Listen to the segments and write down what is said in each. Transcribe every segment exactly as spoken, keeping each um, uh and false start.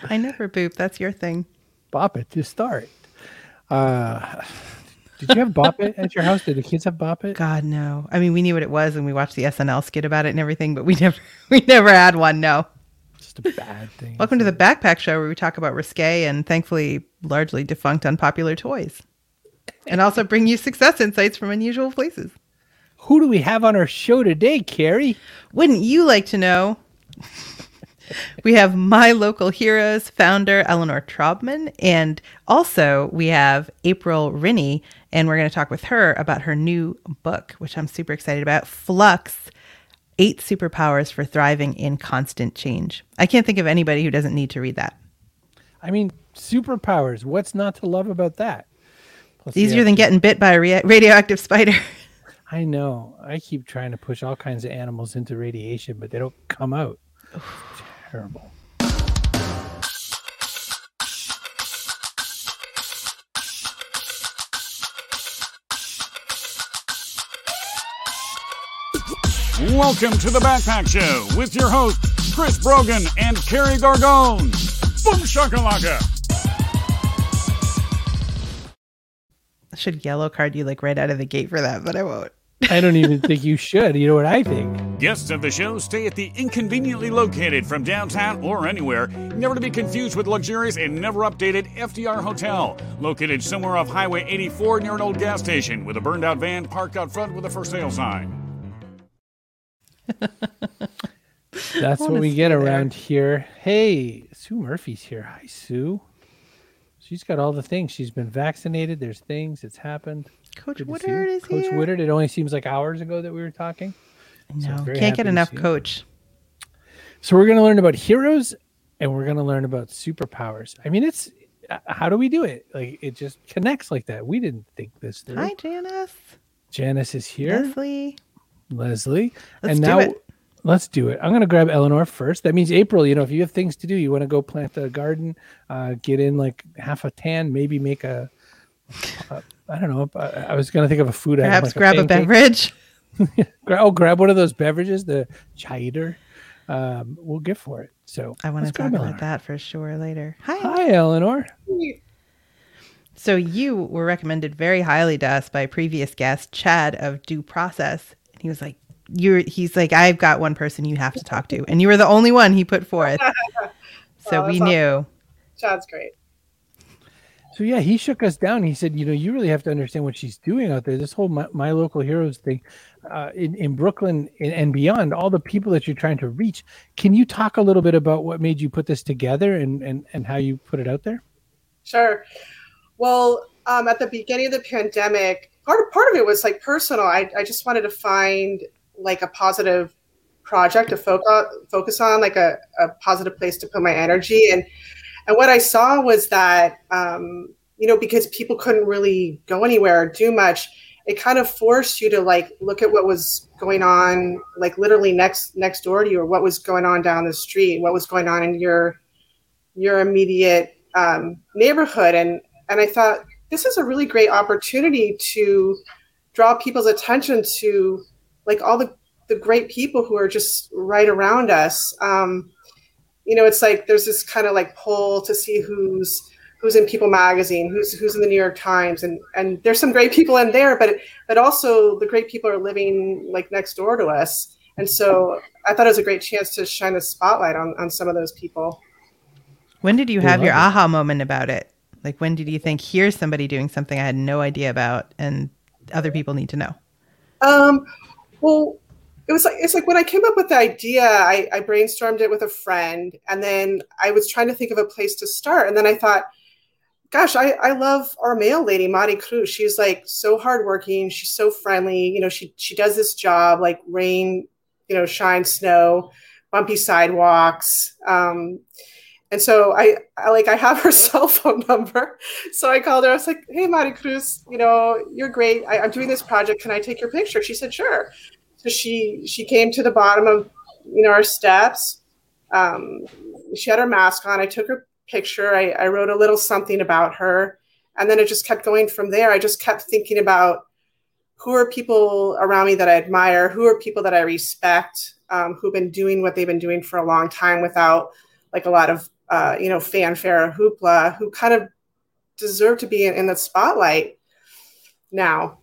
I never boop. That's your thing. Bop It to start. Uh, did you have Bop It at your house? Did the kids have Bop It? God, no. I mean, we knew what it was and we watched the S N L skit about it and everything, but we never we never had one, no. Just a bad thing. Welcome to the Backpack Show, where we talk about risque and thankfully largely defunct unpopular toys. And also bring you success insights from unusual places. Who do we have on our show today, Carrie? Wouldn't you like to know? We have My Local Heroes founder, Eleanor Traubman. And also we have April Rinne. And we're going to talk with her about her new book, which I'm super excited about. Flux, Eight Superpowers for Thriving in Constant Change. I can't think of anybody who doesn't need to read that. I mean, superpowers. What's not to love about that? Plus, it's easier than to... getting bit by a ra- radioactive spider. I know. I keep trying to push all kinds of animals into radiation, but they don't come out. Terrible. Welcome to the Backpack Show with your hosts, Chris Brogan and Carrie Gargone. Boom shakalaka. I should yellow card you like right out of the gate for that, but I won't. I don't even think you should. You know what I think? Guests of the show stay at the inconveniently located from downtown or anywhere, never to be confused with luxurious and never updated F D R Hotel, located somewhere off Highway eighty-four near an old gas station with a burned out van parked out front with a for sale sign. That's what we get around there. Here. Hey, Sue Murphy's here. Hi, Sue. She's got all the things. She's been vaccinated. There's things. It's happened. Coach Woodard is Coach here. Woodard. It only seems like hours ago that we were talking. No, so can't get enough Coach. So we're going to learn about heroes and we're going to learn about superpowers. I mean, it's how do we do it? Like it just connects like that. We didn't think this through. Hi, Janice. Janice is here. Leslie. Leslie. Let's and do now it. Let's do it. I'm going to grab Eleanor first. That means April, you know, if you have things to do, you want to go plant a garden, uh, get in like half a tan, maybe make a, uh, I don't know. I, I was going to think of a food item. Perhaps like grab a, a beverage. oh, grab one of those beverages, the cider. Um, we'll get for it. So I want to talk Eleanor. about that for sure later. Hi. Hi, Eleanor. So you were recommended very highly to us by previous guest, Chad of Due Process. And he was like, You're, he's like, I've got one person you have to talk to. And you were the only one he put forth. So oh, we awesome. knew. Chad's great. So, yeah, he shook us down. He said, you know, you really have to understand what she's doing out there. This whole My, my Local Heroes thing uh, in, in Brooklyn and, and beyond, all the people that you're trying to reach. Can you talk a little bit about what made you put this together and, and, and how you put it out there? Sure. Well, um, at the beginning of the pandemic, part of, part of it was like personal. I, I just wanted to find like a positive project to focus focus on, like a, a positive place to put my energy. And and what I saw was that, um, you know, because people couldn't really go anywhere or do much, it kind of forced you to like look at what was going on, like literally next next door to you, or what was going on down the street, what was going on in your your immediate um, neighborhood. And and I thought this is a really great opportunity to draw people's attention to like all the, the great people who are just right around us. Um, you know, it's like there's this kind of like poll to see who's who's in People Magazine, who's who's in the New York Times, and and there's some great people in there, but but also the great people are living like next door to us. And so I thought it was a great chance to shine a spotlight on on some of those people. When did you have your aha moment about it? Like when did you think, here's somebody doing something I had no idea about and other people need to know? Um. Well, it was like, it's like when I came up with the idea, I, I brainstormed it with a friend, and then I was trying to think of a place to start. And then I thought, gosh, I, I love our mail lady, Mari Cruz. She's like so hardworking. She's so friendly. You know, she, she does this job, like rain, you know, shine, snow, bumpy sidewalks. Um, and so I, I like, I have her cell phone number. So I called her. I was like, hey, Mari Cruz, you know, you're great. I, I'm doing this project. Can I take your picture? She said, sure. So she she came to the bottom of, you know, our steps. Um, she had her mask on. I took her picture. I, I wrote a little something about her. And then it just kept going from there. I just kept thinking about who are people around me that I admire, who are people that I respect, um, who've been doing what they've been doing for a long time without like a lot of uh, you know, fanfare or hoopla, who kind of deserve to be in, in the spotlight now.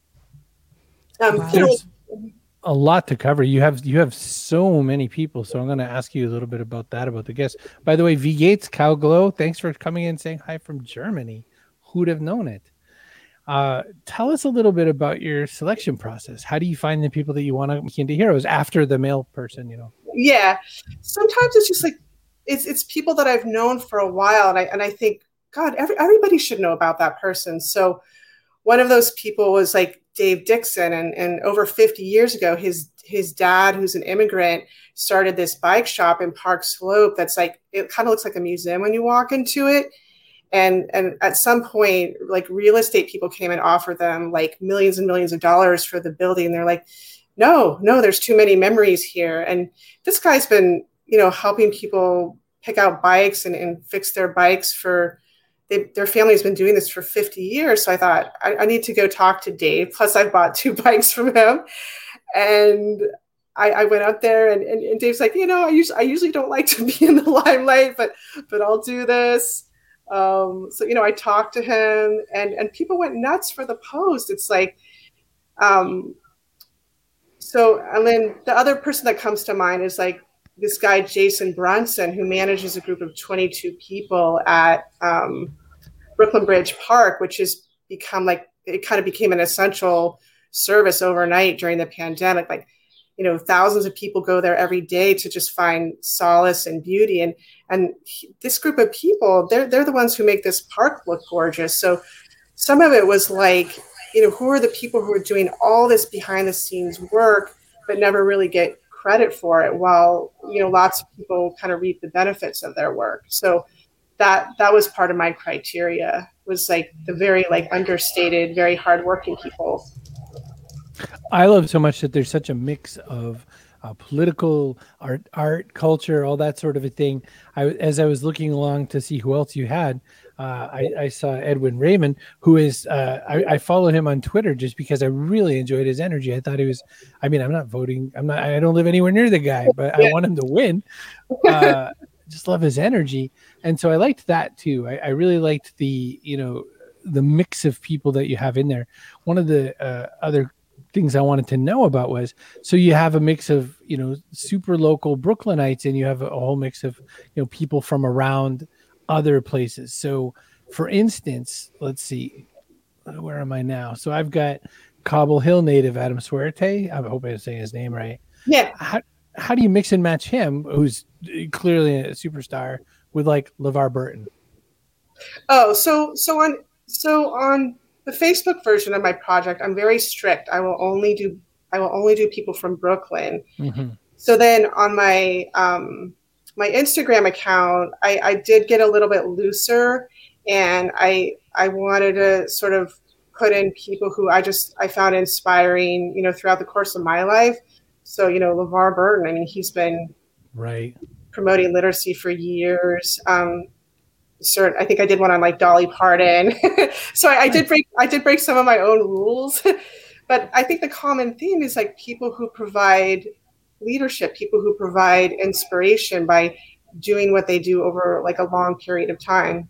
Um, wow. There's a lot to cover. You have you have so many people, so I'm going to ask you a little bit about that, about the guests. By the way, V Gates, Cow Glow, thanks for coming in and saying hi from Germany. Who'd have known it? Uh, tell us a little bit about your selection process. How do you find the people that you want to make into heroes after the male person, you know? Yeah, sometimes it's just like it's it's people that I've known for a while, and I and I think, God, every, everybody should know about that person. So one of those people was like Dave Dixon, and, and over fifty years ago, his his dad, who's an immigrant, started this bike shop in Park Slope that's like, it kind of looks like a museum when you walk into it. And and at some point, like real estate people came and offered them like millions and millions of dollars for the building. And they're like, no, no, there's too many memories here. And this guy's been, you know, helping people pick out bikes and, and fix their bikes for They, their family's been doing this for fifty years. So I thought, I, I need to go talk to Dave. Plus, I've bought two bikes from him. And I, I went up there, and, and, and Dave's like, you know, I usually, I usually don't like to be in the limelight, but but I'll do this. Um, so, you know, I talked to him, and, and people went nuts for the post. It's like, um, so, and then the other person that comes to mind is like, this guy, Jason Brunson, who manages a group of twenty-two people at um, Brooklyn Bridge Park, which has become like, it kind of became an essential service overnight during the pandemic. Like, you know, thousands of people go there every day to just find solace and beauty. And, and he, this group of people, they're, they're the ones who make this park look gorgeous. So some of it was like, you know, who are the people who are doing all this behind the scenes work, but never really get credit for it, while, you know, lots of people kind of reap the benefits of their work. So that that was part of my criteria, was like the very like understated, very hardworking people. I love so much that there's such a mix of uh, political, art, art, culture, all that sort of a thing. I, as I was looking along to see who else you had, uh, I, I saw Edwin Raymond, who is, uh, I, I follow him on Twitter just because I really enjoyed his energy. I thought he was, I mean, I'm not voting. I'm not, I don't live anywhere near the guy, but I want him to win. Uh, just love his energy. And so I liked that too. I, I really liked the, you know, the mix of people that you have in there. One of the uh, other things I wanted to know about was, so you have a mix of, you know, super local Brooklynites, and you have a whole mix of, you know, people from around other places. So for instance, let's see, where am I now? So I've got Cobble Hill native Adam Suerte. I hope I'm saying his name right. Yeah. How, how do you mix and match him, who's clearly a superstar, with like LeVar Burton? Oh, so so on so on the Facebook version of my project, I'm very strict. I will only do I will only do people from Brooklyn. Mm-hmm. So then on my um, my Instagram account, I, I did get a little bit looser, and I I wanted to sort of put in people who I just I found inspiring, you know, throughout the course of my life. So, you know, LeVar Burton, I mean, he's been right promoting literacy for years. Um, certain, I think I did one on like Dolly Parton. So I, I did break I did break some of my own rules. But I think the common theme is like people who provide leadership, people who provide inspiration by doing what they do over like a long period of time.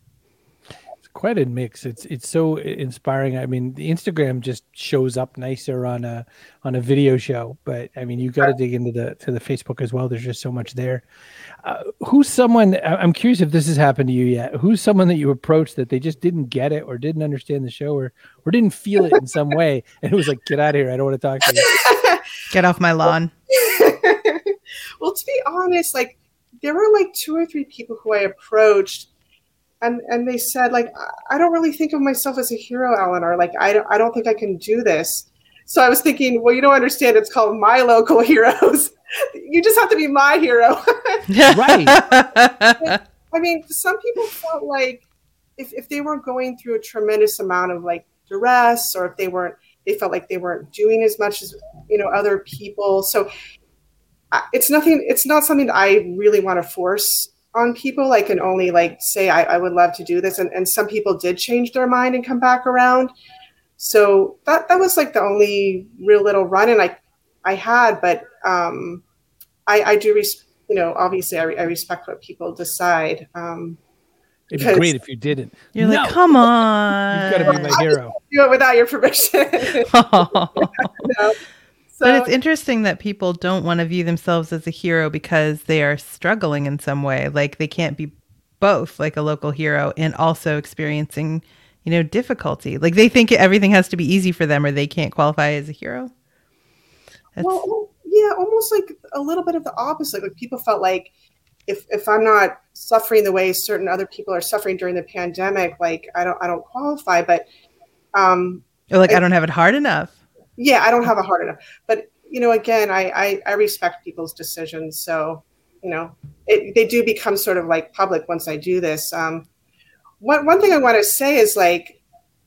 It's quite a mix. It's it's so inspiring. I mean, the Instagram just shows up nicer on a on a video show, but I mean, you got to dig into the to the Facebook as well. There's just so much there. Uh, who's someone? I'm curious if this has happened to you yet. Who's someone that you approached that they just didn't get it, or didn't understand the show, or or didn't feel it in some way, and it was like, get out of here! I don't want to talk to you. Get off my lawn. Well, to be honest, like there were like two or three people who I approached, and and they said like, I don't really think of myself as a hero, Eleanor. Like I don't I don't think I can do this. So I was thinking, well, you don't understand. It's called My Local Heroes. You just have to be my hero. Right. I mean, some people felt like if, if they weren't going through a tremendous amount of like duress, or if they weren't, they felt like they weren't doing as much as, you know, other people. So uh, it's nothing, it's not something that I really want to force on people. I can only like say, I, I would love to do this. And, and some people did change their mind and come back around. So that, that was like the only real little run in I, I had, but um, I, I do, res- you know, obviously I, I respect what people decide. Um, It'd be great if you didn't. You're no. like, come on. You've got to be my hero. Do it without your permission. no. So, but it's interesting that people don't want to view themselves as a hero because they are struggling in some way. Like they can't be both, like a local hero and also experiencing, you know, difficulty. Like they think everything has to be easy for them or they can't qualify as a hero. That's... Well, yeah, almost like a little bit of the opposite. Like people felt like if if I'm not suffering the way certain other people are suffering during the pandemic, like I don't I don't qualify. But um, or like I, I don't have it hard enough. Yeah, I don't have a hard enough. But, you know, again, I, I, I respect people's decisions. So, you know, it, they do become sort of like public once I do this. Um, one, one thing I want to say is like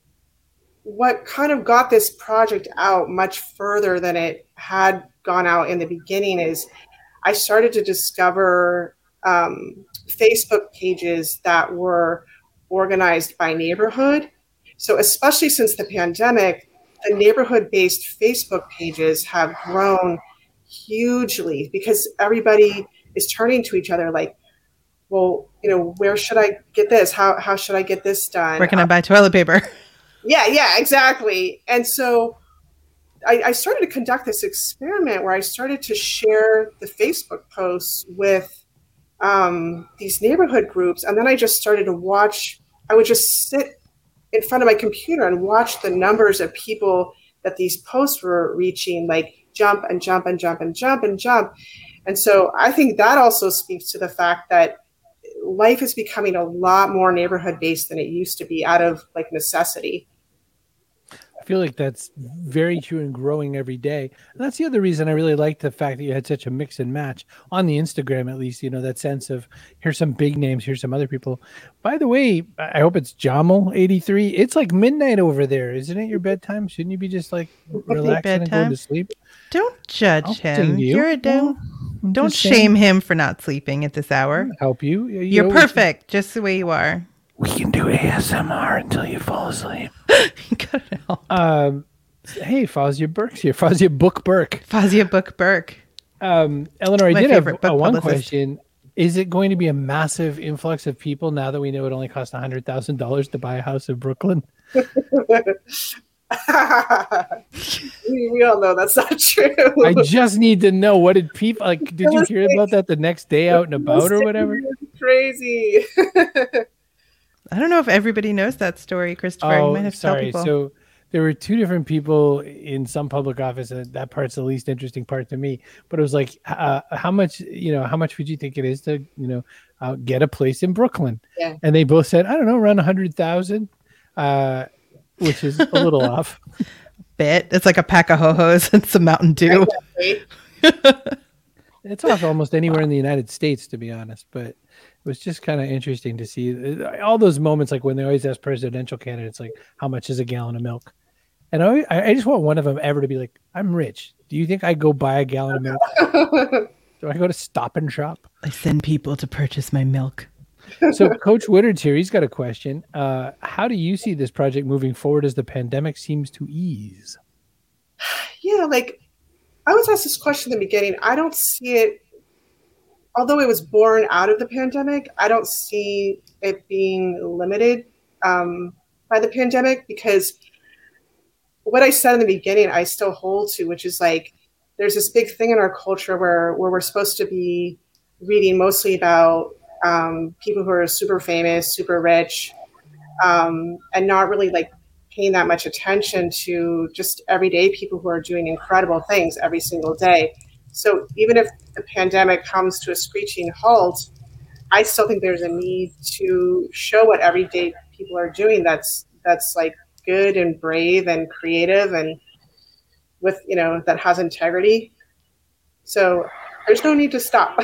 what kind of got this project out much further than it had gone out in the beginning is I started to discover um, Facebook pages that were organized by neighborhood. So especially since the pandemic, the neighborhood-based Facebook pages have grown hugely because everybody is turning to each other like, well, you know, where should I get this? How how should I get this done? Where can I buy toilet paper? Yeah, yeah, exactly. And so I, I started to conduct this experiment where I started to share the Facebook posts with um, these neighborhood groups. And then I just started to watch, I would just sit in front of my computer and watch the numbers of people that these posts were reaching, like jump and jump and jump and jump and jump. And so I think that also speaks to the fact that life is becoming a lot more neighborhood based than it used to be out of like necessity. I feel like that's very true and growing every day. And that's the other reason I really like the fact that you had such a mix and match on the Instagram, at least, you know, that sense of here's some big names, here's some other people. By the way, I hope it's Jamal eighty-three. It's like midnight over there. Isn't it your bedtime? Shouldn't you be just like relaxing and going to sleep? Don't judge I'll him. you. You're a don't, well, don't shame him for not sleeping at this hour. Help you. you You're know, perfect just the way you are. We can do A S M R until you fall asleep. Cut it out. Um, hey, Fazia Burke's here. Fazia Book Burke. Fazia Book Burke. Um, Eleanor, I My did have favorite uh, book one publicist. question. Is it going to be a massive influx of people now that we know it only costs one hundred thousand dollars to buy a house in Brooklyn? we, we all know that's not true. I just need to know, what did people, like, did you hear about that the next day out and about or whatever? Crazy. I don't know if everybody knows that story, Christopher. Oh, you might have to tell sorry. people. So there were two different people in some public office, and that part's the least interesting part to me. But it was like, uh, how much, you know, how much would you think it is to, you know, uh, get a place in Brooklyn? Yeah. And And they both said, I don't know, around a hundred thousand, uh, which is a little off. Bit. It's like a pack of ho-hos and some Mountain Dew. It's off almost anywhere in the United States, to be honest. But it was just kind of interesting to see all those moments, like when they always ask presidential candidates, like, how much is a gallon of milk? And I, I just want one of them ever to be like, I'm rich. Do you think I go buy a gallon of milk? Do I go to Stop and Shop? I send people to purchase my milk. So Coach Woodard's here. He's got a question. Uh, how do you see this project moving forward as the pandemic seems to ease? Yeah, like I was asked this question in the beginning. I don't see it, although it was born out of the pandemic, I don't see it being limited um, by the pandemic, because what I said in the beginning, I still hold to, which is like, there's this big thing in our culture where, where we're supposed to be reading mostly about um, people who are super famous, super rich, um, and not really like paying that much attention to just everyday people who are doing incredible things every single day. So even if the pandemic comes to a screeching halt, I still think there's a need to show what everyday people are doing that's that's like good and brave and creative and with, you know, that has integrity. So there's no need to stop.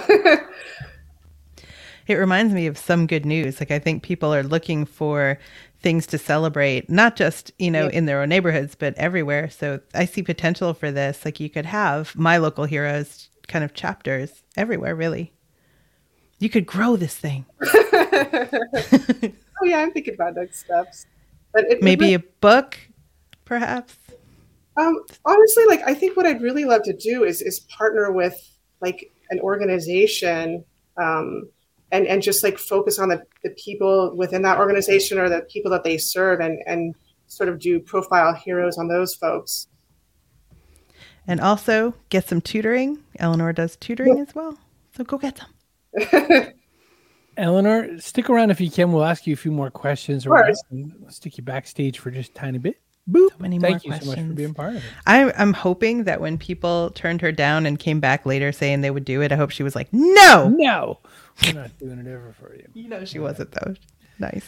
It reminds me of Some Good News. Like, I think people are looking for things to celebrate, not just, you know, Yeah. in their own neighborhoods, but everywhere. So I see potential for this. Like, you could have My Local Heroes kind of chapters everywhere, really. You could grow this thing. Oh yeah, I'm thinking about next steps. But it, Maybe it, a book, perhaps. um, honestly, like I think what I'd really love to do is is partner with like an organization um, and, and just like focus on the, the people within that organization or the people that they serve and, and sort of do profile heroes on those folks. And also get some tutoring. Eleanor does tutoring yeah. as well. So go get them. Eleanor, stick around if you can. We'll ask you a few more questions. Or we'll stick you backstage for just a tiny bit. Boop. So many Thank more you questions. so much for being part of it. I'm, I'm hoping that when people turned her down and came back later saying they would do it, I hope she was like, no. No. We're not doing it ever for you. You know she wasn't, though. Nice.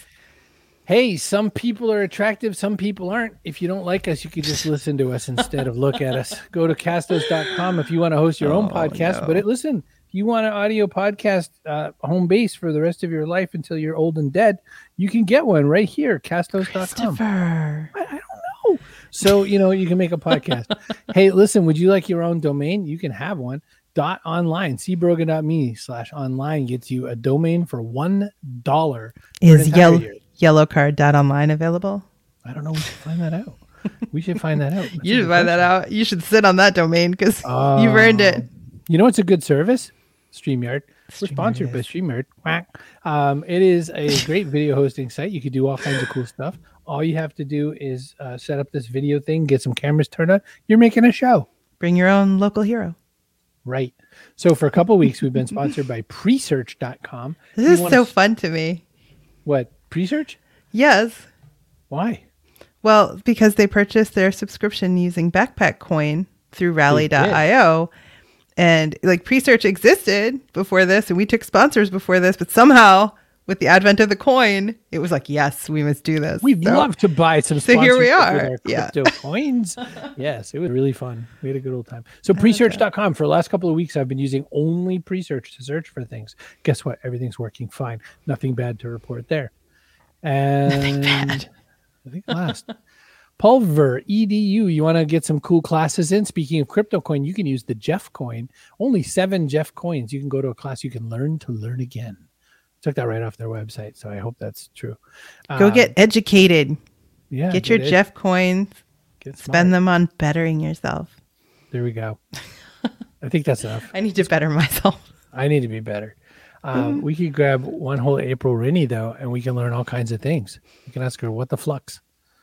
Hey, some people are attractive, some people aren't. If you don't like us, you could just listen to us instead of look at us. Go to castos dot com if you want to host your oh, own podcast. No. But it, listen, if you want an audio podcast uh, home base for the rest of your life until you're old and dead, you can get one right here, castos dot com. Christopher. I, I don't know. So, you know, you can make a podcast. Hey, listen, would you like your own domain? You can have one. Dot online, c brogan dot me slash online gets you a domain for one dollar. Is yellow yellow card dot online available? I don't know. We should find that out. We should find that out. That's you should find question. that out. You should sit on that domain because uh, you've earned it. You know, it's a good service. StreamYard. We're sponsored by StreamYard. Um, it is a great video hosting site. You could do all kinds of cool stuff. All you have to do is uh, set up this video thing, get some cameras turned on. You're making a show. Bring your own local hero. Right. So for a couple of weeks, we've been sponsored by presearch dot com. This is so fun to me. What? Presearch? Yes. Why? Well, because they purchased their subscription using Backpack Coin through rally dot io. And like Presearch existed before this, and we took sponsors before this, but somehow with the advent of the coin, it was like, yes, we must do this. We'd so, love to buy some so here we are. With our crypto yeah. coins. Yes, it was really fun. We had a good old time. So presearch dot com, for the last couple of weeks, I've been using only Presearch to search for things. Guess what? Everything's working fine. Nothing bad to report there. And Nothing bad. I think last. Pulver E D U. You want to get some cool classes in? Speaking of crypto coin, you can use the Jeff coin. Only seven Jeff coins. You can go to a class. You can learn to learn again. Took that right off their website, so I hope that's true. Go um, get educated. Yeah, get, get your ed- Jeff coins. Get spend them on bettering yourself. There we go. I think that's enough. I need to better myself. I need to be better. Um, mm. We could grab one whole April Rinne, though, and we can learn all kinds of things. You can ask her, what the flux?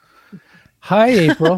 Hi, April.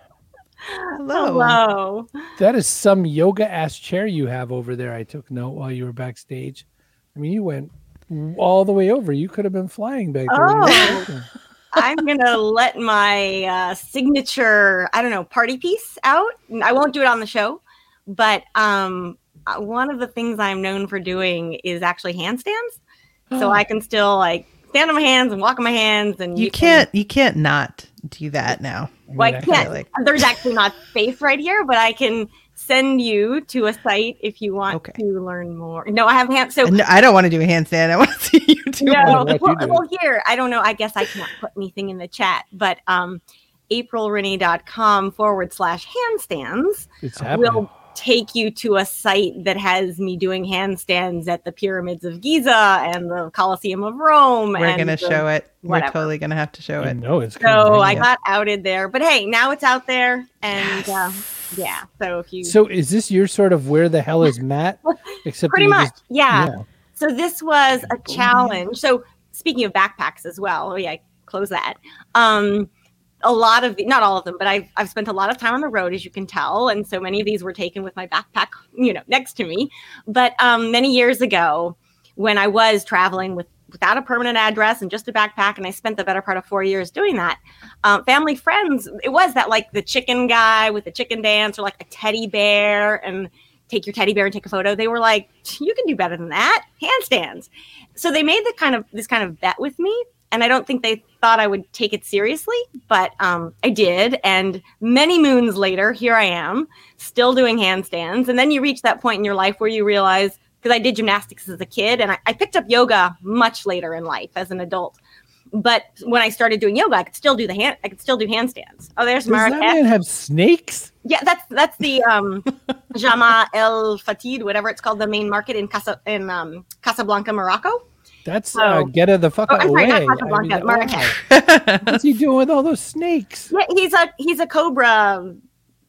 Hello. Hello. That is some yoga-ass chair you have over there. I took note while you were backstage. I mean, you went all the way over. You could have been flying back there. Oh, I'm going to let my uh, signature, I don't know, party piece out. I won't do it on the show, but um, one of the things I'm known for doing is actually handstands. So I can still like stand on my hands and walk on my hands. And you, you can't, can, you can't not do that now. Well, I can't. Like... There's actually not space right here, but I can send you to a site if you want okay. to learn more. No, I have hand. So no, I don't want to do a handstand. I want to see you do. No, well, well, here I don't know. I guess I can't put anything in the chat, but um, aprilrinne.com forward slash handstands will take you to a site that has me doing handstands at the pyramids of Giza and the Colosseum of Rome. We're and gonna the, show it. Whatever. We're totally gonna have to show it. No, it's so I got outed there, but hey, now it's out there, and yes. uh, yeah. So if you so is this your sort of where the hell is Matt? Except pretty much, just, yeah. yeah. So this was a challenge. So speaking of backpacks as well, oh yeah, close that. Um, a lot of the, not all of them, but I've, I've spent a lot of time on the road, as you can tell. And so many of these were taken with my backpack, you know, next to me. But um, many years ago, when I was traveling with without a permanent address and just a backpack, and I spent the better part of four years doing that, um, family, friends, it was that like the chicken guy with the chicken dance or like a teddy bear and take your teddy bear and take a photo. They were like, you can do better than that. Handstands. So they made the kind of this kind of bet with me. And I don't think they thought I would take it seriously, but um, I did. And many moons later, here I am, still doing handstands. And then you reach that point in your life where you realize, because I did gymnastics as a kid, and I, I picked up yoga much later in life as an adult. But when I started doing yoga, I could still do the hand. I could still do handstands. Oh, there's Mark. Does that man have snakes? Yeah, that's that's the um, Jama El Fatid, whatever it's called, the main market in Casa in um, Casablanca, Morocco. That's so, uh, get her the fuck oh, out I'm away. sorry, not Casablanca, I mean, Marrakesh. What's he doing with all those snakes? Yeah, he's a he's a cobra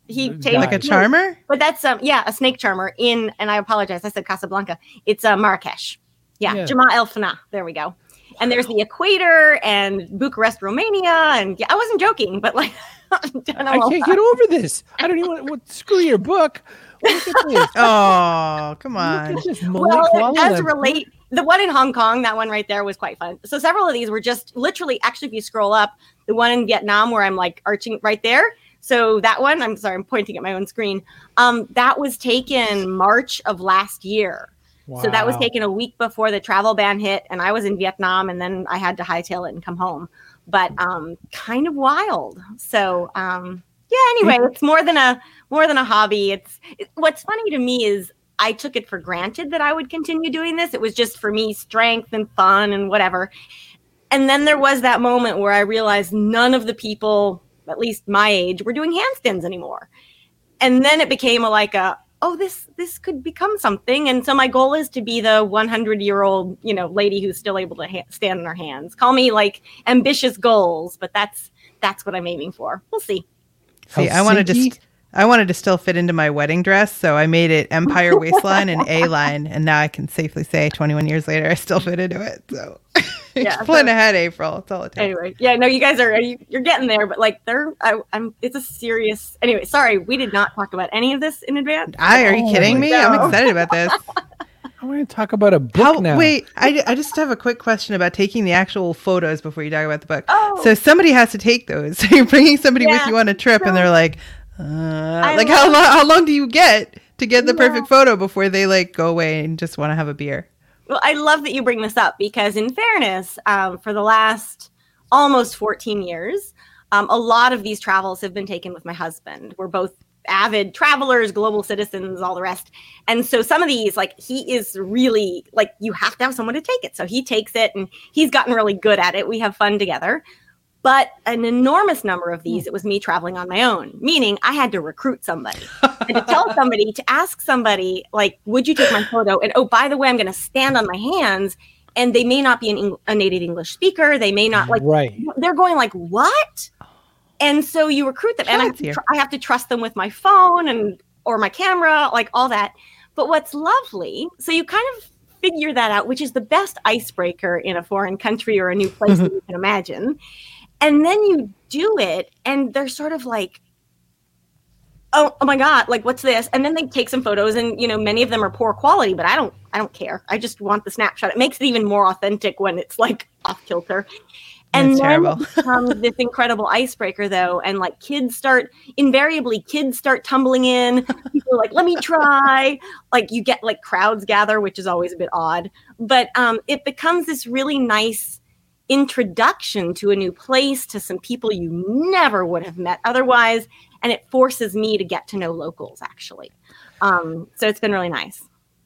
he Guy. changed Like a charmer? But that's um yeah, a snake charmer in, and I apologize, I said Casablanca. It's uh, Marrakesh. Yeah, Yeah. Jama El Fana. There we go. And there's the Equator and Bucharest, Romania, and yeah, I wasn't joking, but like I, don't know. I can't get over this. I don't even want. What, screw your book. Look at this. Oh, come on. Look at this Well, Malik it does Kuala. relate. The one in Hong Kong, that one right there was quite fun. So several of these were just literally, actually, if you scroll up, the one in Vietnam where I'm like arching right there. So that one, I'm sorry, I'm pointing at my own screen. Um, that was taken March of last year. Wow. So that was taken a week before the travel ban hit, and I was in Vietnam, and then I had to hightail it and come home. But um, kind of wild. So um, yeah. Anyway, it's more than a more than a hobby. It's it, what's funny to me is I took it for granted that I would continue doing this. It was just for me strength and fun and whatever. And then there was that moment where I realized none of the people, at least my age, were doing handstands anymore. And then it became a, like a, oh, this this could become something. And so my goal is to be the hundred year old, you know, lady who's still able to ha- stand on her hands. Call me like ambitious goals, but that's that's what I'm aiming for. We'll see. See, I wanted to st- I wanted to still fit into my wedding dress, so I made it Empire waistline and A line, and now I can safely say twenty-one years later I still fit into it. So Yeah, just plan so- ahead, April. That's all it takes. Anyway, yeah, no, you guys are you, you're getting there, but like they're, I, I'm. It's a serious. Anyway, sorry, we did not talk about any of this in advance. I, are you Oh kidding my me? God. I'm excited about this. I want to talk about a book How, now. wait, I, I just have a quick question about taking the actual photos before you talk about the book. Oh. So somebody has to take those. So you're bringing somebody with Yeah. you on a trip, and So- they're like, uh, like how love- long? How long do you get to get the Yeah. perfect photo before they like go away and just want to have a beer? Well, I love that you bring this up because, in fairness, um, for the last almost fourteen years, um, a lot of these travels have been taken with my husband. We're both avid travelers, global citizens, all the rest. And so some of these, like, he is really, like, you have to have someone to take it. So he takes it, and he's gotten really good at it. We have fun together. But an enormous number of these, it was me traveling on my own, meaning I had to recruit somebody and to tell somebody, to ask somebody, like, would you take my photo? And, oh, by the way, I'm going to stand on my hands. And they may not be an Eng- a native English speaker. They may not, like, Right. they're going like, what? And so you recruit them. And I have, to Fancier. tr- I have to trust them with my phone and or my camera, like all that. But what's lovely, so you kind of figure that out, which is the best icebreaker in a foreign country or a new place that you can imagine. And then you do it, and they're sort of like, oh, oh my God, like, what's this? And then they take some photos, and, you know, many of them are poor quality, but I don't, I don't care. I just want the snapshot. It makes it even more authentic when it's like off kilter. And That's then terrible. it becomes this incredible icebreaker, though, and like kids start invariably kids start tumbling in. People are like, "Let me try." Like you get like crowds gather, which is always a bit odd, but um, it becomes this really nice introduction to a new place, to some people you never would have met otherwise, and it forces me to get to know locals actually. Um, so it's been really nice.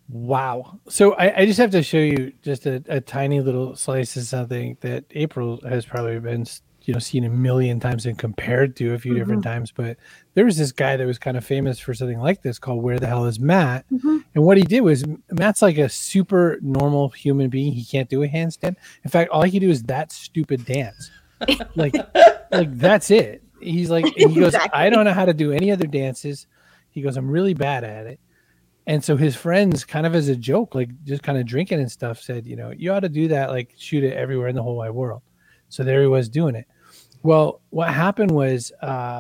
Wow. So I, I just have to show you just a, a tiny little slice of something that April has probably been, you know, seen a million times and compared to a few Mm-hmm. different times. But there was this guy that was kind of famous for something like this called Where the Hell is Matt? Mm-hmm. And what he did was, Matt's like a super normal human being. He can't do a handstand. In fact, all he can do is that stupid dance. like, like that's it. He's like, and he goes, Exactly. I don't know how to do any other dances. He goes, I'm really bad at it. And so his friends, kind of as a joke, like just kind of drinking and stuff, said, you know, you ought to do that, like shoot it everywhere in the whole wide world. So there he was doing it. Well, what happened was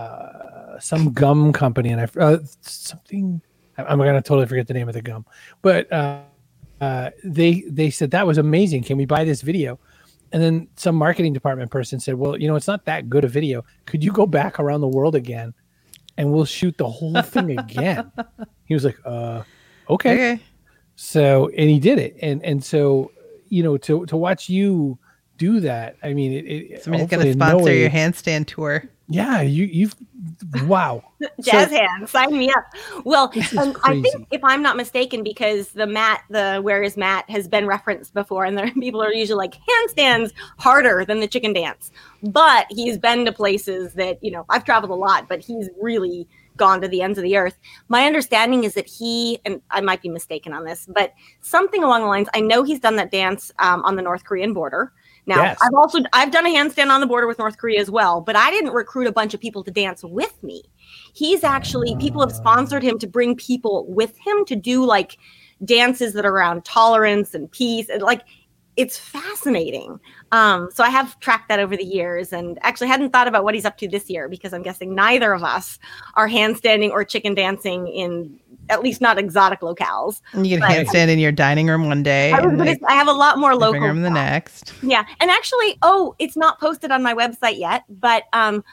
uh, some gum company, and I uh, something, I'm going to totally forget the name of the gum, but uh, uh, they they said that was amazing. Can we buy this video? And then some marketing department person said, well, you know, it's not that good a video. Could you go back around the world again, and we'll shoot the whole thing again? He was like, uh, okay. Okay. So, and he did it. And, and so, you know, to, to watch you do that, I mean, it, it Somebody's going hopefully to in no sponsor way- your handstand tour. Yeah. You, you've, wow. Jazz So- hands, sign me up. Well, This is um, I crazy. think if I'm not mistaken, because the Matt, the Where is Matt has been referenced before, and there people are usually like handstands harder than the chicken dance. But he's been to places that, you know, I've traveled a lot, but he's really gone to the ends of the earth. My understanding is that he, and I might be mistaken on this, but something along the lines, I know he's done that dance um, on the North Korean border. Now, Yes. I've also I've done a handstand on the border with North Korea as well, but I didn't recruit a bunch of people to dance with me. He's actually, people have sponsored him to bring people with him to do like dances that are around tolerance and peace. And like, it's fascinating. Um, so I have tracked that over the years, and actually hadn't thought about what he's up to this year, because I'm guessing neither of us are handstanding or chicken dancing in, at least not exotic locales. And you can But- handstand in your dining room one day. I, was and gonna like, say, I have a lot more living local room the stuff. next. Yeah. And actually, oh, it's not posted on my website yet, but um,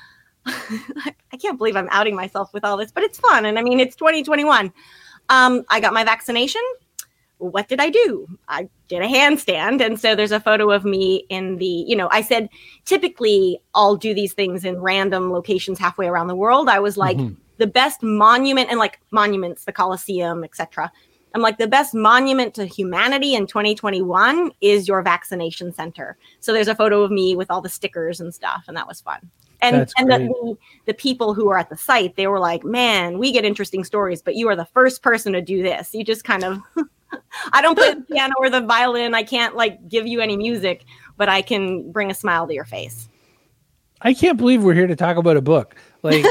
I can't believe I'm outing myself with all this, but it's fun. And I mean, it's twenty twenty-one. Um, I got my vaccination. What did I do? I did a handstand. And so there's a photo of me in the, you know, I said, typically I'll do these things in random locations halfway around the world. I was like, Mhm. the best monument, and like monuments, the Colosseum, et cetera. I'm like, the best monument to humanity in twenty twenty-one is your vaccination center. So there's a photo of me with all the stickers and stuff, and that was fun. And That's and the, great. the the people who were at the site, they were like, man, we get interesting stories, but you are the first person to do this. You just kind of, I don't play the piano or the violin. I can't like give you any music, but I can bring a smile to your face. I can't believe we're here to talk about a book. Like,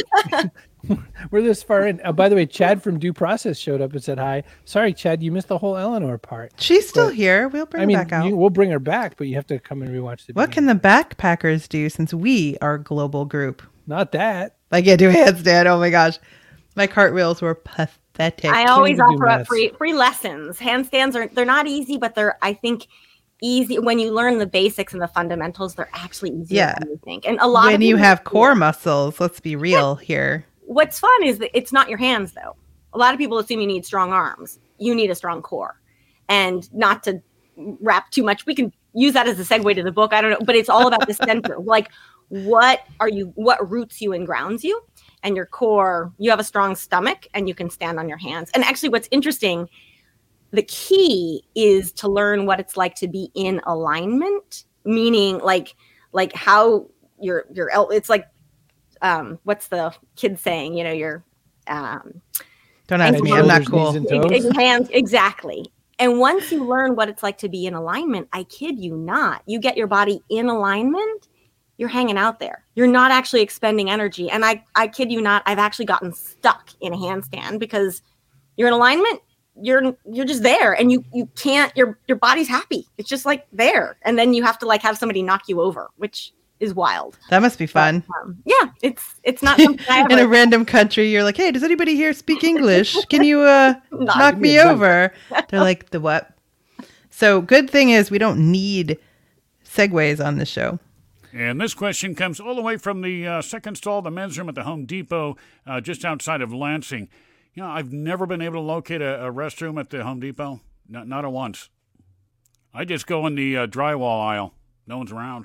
we're this far in. Oh, by the way, Chad from Due Process showed up and said hi. Sorry, Chad, you missed the whole Eleanor part. She's still But- here. We'll bring I mean, her back out. you, we'll bring her back, but you have to come and rewatch the What can beginning. the backpackers do since we are a global group? Not that. Like, yeah, do a handstand. Oh my gosh. My cartwheels were pathetic. I always even do offer up maths. free free lessons. Handstands are they're not easy, but they're I think easy when you learn the basics and the fundamentals. They're actually easier Yeah. than you think. And a lot when of you people- have core muscles, let's be real here. What's fun is that it's not your hands though. A lot of people assume you need strong arms. You need a strong core. And not to wrap too much, we can use that as a segue to the book. I don't know, but it's all about the center. Like, what are you, what roots you and grounds you, and your core. You have a strong stomach and you can stand on your hands. And actually, what's interesting, the key is to learn what it's like to be in alignment, meaning like, like how your, your, el- it's like, um, what's the kid saying? You know, your, um, Don't ask Thank me. you. I'm not Shoulders, cool. knees, and Ex- toes. ex- hands, exactly. And once you learn what it's like to be in alignment, I kid you not, you get your body in alignment, you're hanging out there. You're not actually expending energy. And I, I kid you not, I've actually gotten stuck in a handstand because you're in alignment, you're you're just there, and you you can't, your your body's happy. It's just like there. And then you have to like have somebody knock you over, which is wild. That must be fun. Um, yeah, it's it's not something I ever In a random country, you're like, hey, does anybody here speak English? Can you uh, knock give me me a bump. over? They're like, the what? So good thing is we don't need segues on this show. And this question comes all the way from the uh, second stall, the men's room at the Home Depot, uh, just outside of Lansing. You know, I've never been able to locate a, a restroom at the Home Depot. Not, not a once. I just go in the uh, drywall aisle. No one's around.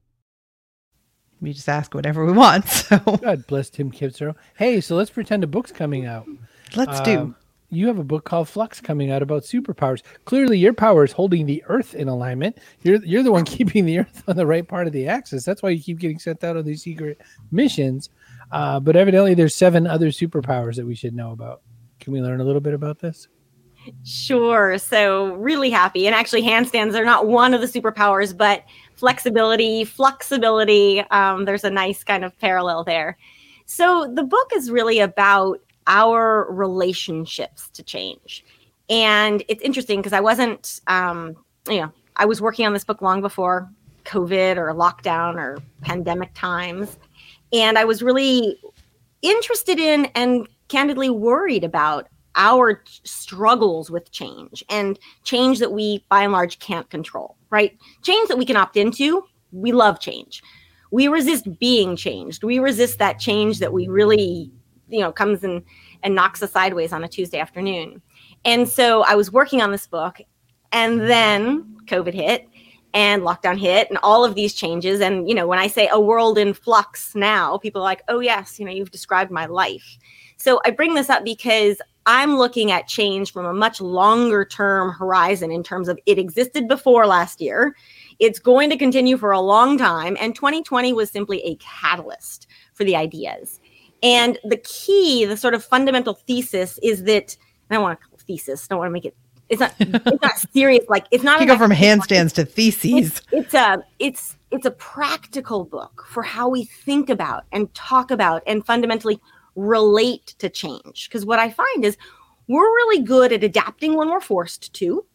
We just ask whatever we want. So God bless Tim Kitzrow. Hey, so let's pretend a book's coming out. let's do. Um, you have a book called Flux coming out about superpowers. Clearly, your power is holding the Earth in alignment. You're you're the one keeping the Earth on the right part of the axis. That's why you keep getting sent out on these secret missions. Uh, but evidently, there's seven other superpowers that we should know about. Can we learn a little bit about this? Sure. So really happy. And actually handstands are not one of the superpowers, but flexibility, flexibility. Um, there's a nice kind of parallel there. So the book is really about our relationships to change. And it's interesting because I wasn't, um, you know, I was working on this book long before COVID or lockdown or pandemic times. And I was really interested in and candidly worried about our struggles with change and change that we by and large can't control, right? Change that we can opt into. We love change. We resist being changed. We resist that change that we really, you know, comes in and knocks us sideways on a Tuesday afternoon. And so I was working on this book, and then COVID hit and lockdown hit and all of these changes. And, you know, when I say a world in flux now, people are like, oh yes, you know, you've described my life. So I bring this up because I'm looking at change from a much longer term horizon in terms of it existed before last year. It's going to continue for a long time. And twenty twenty was simply a catalyst for the ideas. And the key, the sort of fundamental thesis is that, I don't want to call it thesis, don't want to make it It's not, it's not serious. Like it's not. You go from handstands to theses. It's, it's a, it's, it's a practical book for how we think about and talk about and fundamentally relate to change. Because what I find is we're really good at adapting when we're forced to.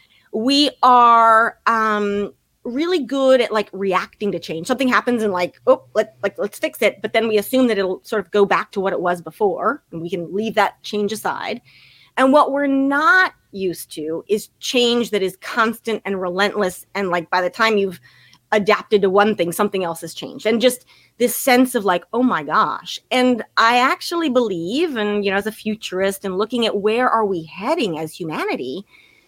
We are um, really good at like reacting to change. Something happens and like, oh, let, like, let's fix it. But then we assume that it'll sort of go back to what it was before, and we can leave that change aside. And what we're not used to is change that is constant and relentless. And like by the time you've adapted to one thing, something else has changed. And just this sense of like, oh my gosh. And I actually believe, and you know, as a futurist and looking at where are we heading as humanity,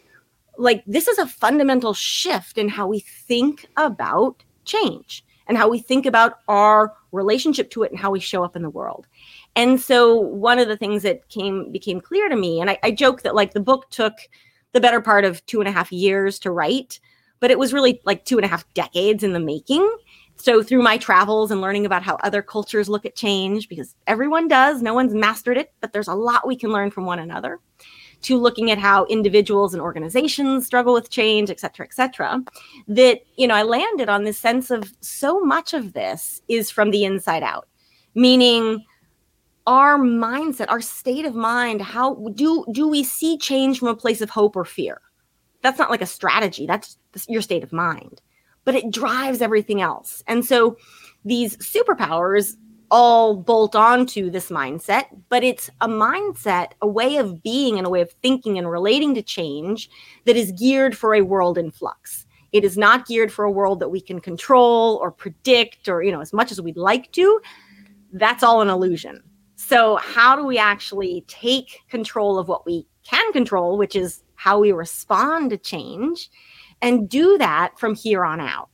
like this is a fundamental shift in how we think about change and how we think about our relationship to it and how we show up in the world. And so one of the things that came became clear to me, and I, I joke that like the book took the better part of two and a half years to write, but it was really like two and a half decades in the making. So through my travels and learning about how other cultures look at change, because everyone does, no one's mastered it, but there's a lot we can learn from one another, to looking at how individuals and organizations struggle with change, et cetera, et cetera, that, you know, I landed on this sense of so much of this is from the inside out, meaning our mindset, our state of mind, how do, do we see change from a place of hope or fear? That's not like a strategy. That's your state of mind, but it drives everything else. And so these superpowers all bolt onto this mindset, but it's a mindset, a way of being and a way of thinking and relating to change that is geared for a world in flux. It is not geared for a world that we can control or predict or, you know, as much as we'd like to. That's all an illusion. So how do we actually take control of what we can control, which is how we respond to change, and do that from here on out?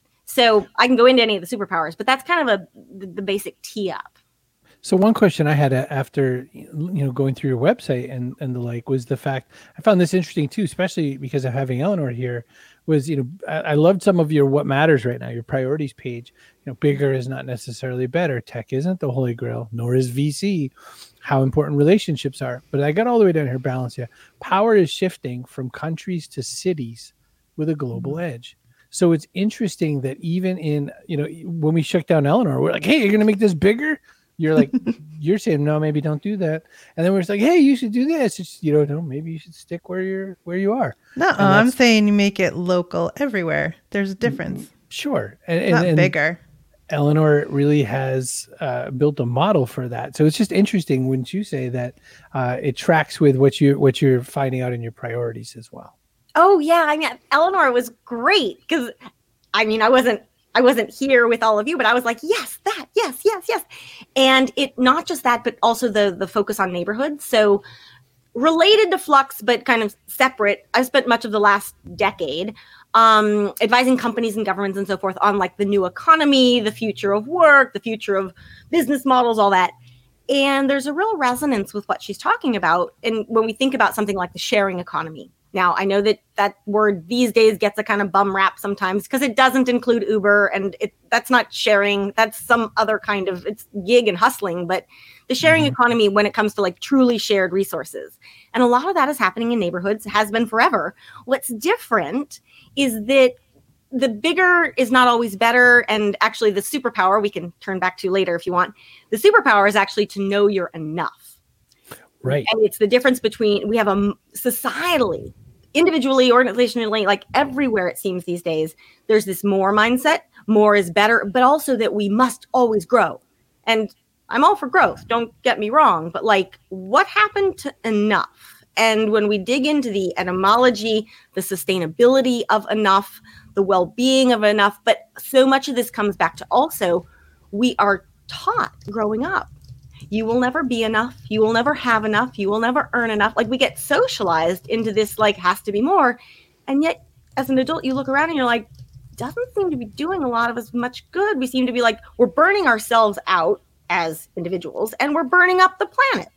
So I can go into any of the superpowers, but that's kind of a the, the basic tee up. So one question I had after, you know, going through your website and, and the like was the fact, I found this interesting too, especially because of having Eleanor here, was, you know, I, I loved some of your what matters right now, your priorities page. You know, bigger is not necessarily better. Tech isn't the holy grail, nor is V C. How important relationships are. But I got all the way down here, balance. Yeah. Power is shifting from countries to cities with a global mm-hmm. edge. So it's interesting that even in, you know, when we shut down Eleanor, we're like, hey, you're going to make this bigger? You're like, you're saying, no, maybe don't do that. And then we're just like, hey, you should do this. It's, you don't know, maybe you should stick where you're, where you are. No, I'm saying you make it local everywhere. There's a difference. Sure. And, it's not and, and bigger. Eleanor really has uh, built a model for that. So it's just interesting, wouldn't you say, that uh, it tracks with what you what you're finding out in your priorities as well. Oh yeah, I mean, Eleanor was great because, I mean, I wasn't I wasn't here with all of you, but I was like, yes, that, yes, yes, yes, and it not just that, but also the the focus on neighborhoods. So related to Flux, but kind of separate. I've spent much of the last decade um, advising companies and governments and so forth on like the new economy, the future of work, the future of business models, all that. And there's a real resonance with what she's talking about. And when we think about something like the sharing economy. Now, I know that that word these days gets a kind of bum rap sometimes because it doesn't include Uber, and it, that's not sharing. That's some other kind of, it's gig and hustling. But the sharing mm-hmm. economy, when it comes to like truly shared resources, and a lot of that is happening in neighborhoods, has been forever. What's different is that the bigger is not always better. And actually the superpower, we can turn back to later if you want. The superpower is actually to know you're enough. Right. And it's the difference between, we have a societally, individually, organizationally, like everywhere it seems these days, there's this more mindset, more is better, but also that we must always grow. And I'm all for growth, don't get me wrong, but like what happened to enough? And when we dig into the etymology, the sustainability of enough, the well-being of enough, but so much of this comes back to also, we are taught growing up, you will never be enough. You will never have enough. You will never earn enough. Like we get socialized into this, like has to be more. And yet as an adult, you look around and you're like, doesn't seem to be doing a lot of as much good. We seem to be like, we're burning ourselves out as individuals and we're burning up the planet.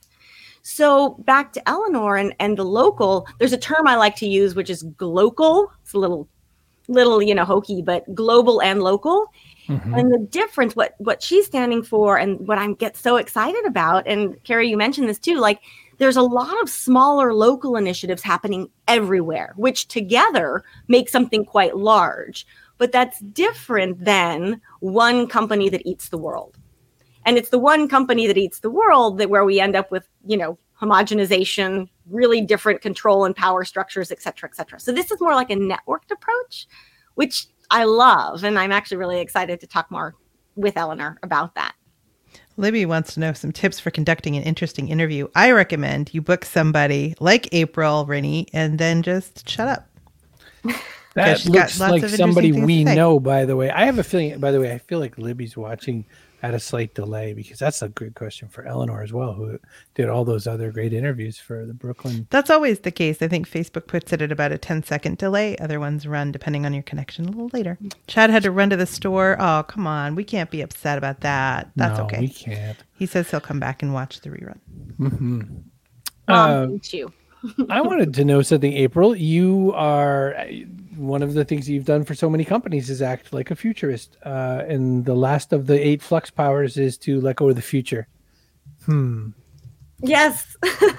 So back to Eleanor and, and the local, there's a term I like to use, which is glocal. It's a little, little, you know, hokey, but global and local. Mm-hmm. And the difference, what what she's standing for and what I get so excited about, and Carrie, you mentioned this too, like there's a lot of smaller local initiatives happening everywhere, which together make something quite large. But that's different than one company that eats the world. And it's the one company that eats the world that where we end up with, you know, homogenization, really different control and power structures, et cetera, et cetera. So this is more like a networked approach, which I love. And I'm actually really excited to talk more with Eleanor about that. Libby wants to know some tips for conducting an interesting interview. I recommend you book somebody like April Rinne and then just shut up. That looks like somebody we know, by the way. I have a feeling, by the way, I feel like Libby's watching at a slight delay, because that's a good question for Eleanor as well, who did all those other great interviews for the Brooklyn. That's always the case. I think Facebook puts it at about a ten second delay. Other ones run, depending on your connection, a little later. Chad had to run to the store. Oh, come on. We can't be upset about that. That's no, okay. we can't. He says he'll come back and watch the rerun. Mm-hmm. Mom, uh, thank you. I wanted to know something, April. You are, one of the things you've done for so many companies is act like a futurist. Uh, and the last of the eight flux powers is to let go of the future. Hmm. Yes.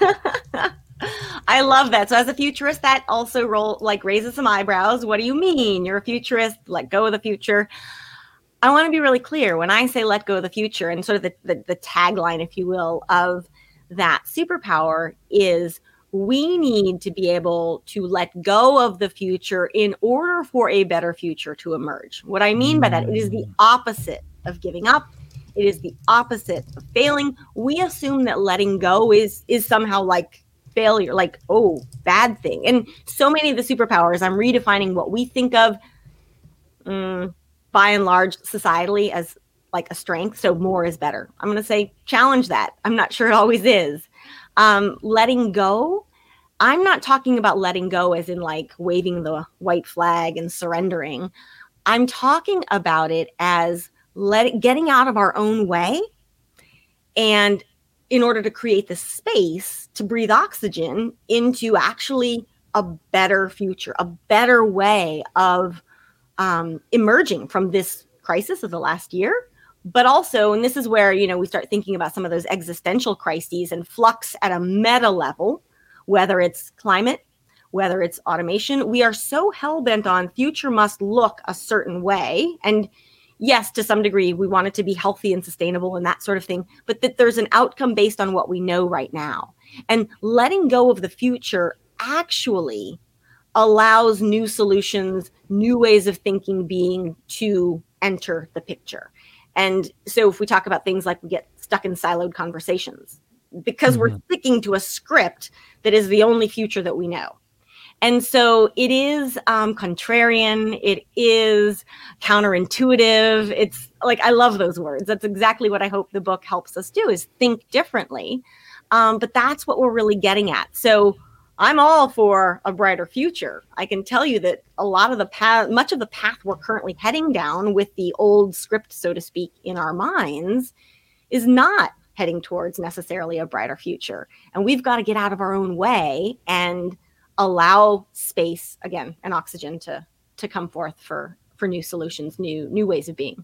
I love that. So as a futurist, that also roll like raises some eyebrows. What do you mean? You're a futurist, let go of the future. I want to be really clear. When I say let go of the future, and sort of the, the, the tagline, if you will, of that superpower is we need to be able to let go of the future in order for a better future to emerge. What I mean by that, it is the opposite of giving up. It is the opposite of failing. We assume that letting go is is somehow like failure, like, oh, bad thing. And so many of the superpowers, I'm redefining what we think of um, by and large societally as like a strength. So more is better. I'm going to say challenge that. I'm not sure it always is. Um, letting go, I'm not talking about letting go as in like waving the white flag and surrendering. I'm talking about it as let it, getting out of our own way, and in order to create the space to breathe oxygen into actually a better future, a better way of um, emerging from this crisis of the last year. But also, and this is where, you know, we start thinking about some of those existential crises and flux at a meta level, whether it's climate, whether it's automation. We are so hell-bent on future must look a certain way. And yes, to some degree, we want it to be healthy and sustainable and that sort of thing, but that there's an outcome based on what we know right now. And letting go of the future actually allows new solutions, new ways of thinking being to enter the picture. And so if we talk about things like we get stuck in siloed conversations because mm-hmm. we're sticking to a script that is the only future that we know. And so it is um, contrarian. It is counterintuitive. It's like, I love those words. That's exactly what I hope the book helps us do, is think differently. Um, but that's what we're really getting at. So I'm all for a brighter future. I can tell you that a lot of the path, much of the path we're currently heading down with the old script, so to speak, in our minds is not heading towards necessarily a brighter future. And we've got to get out of our own way and allow space, again, and oxygen to to come forth for for new solutions, new new ways of being.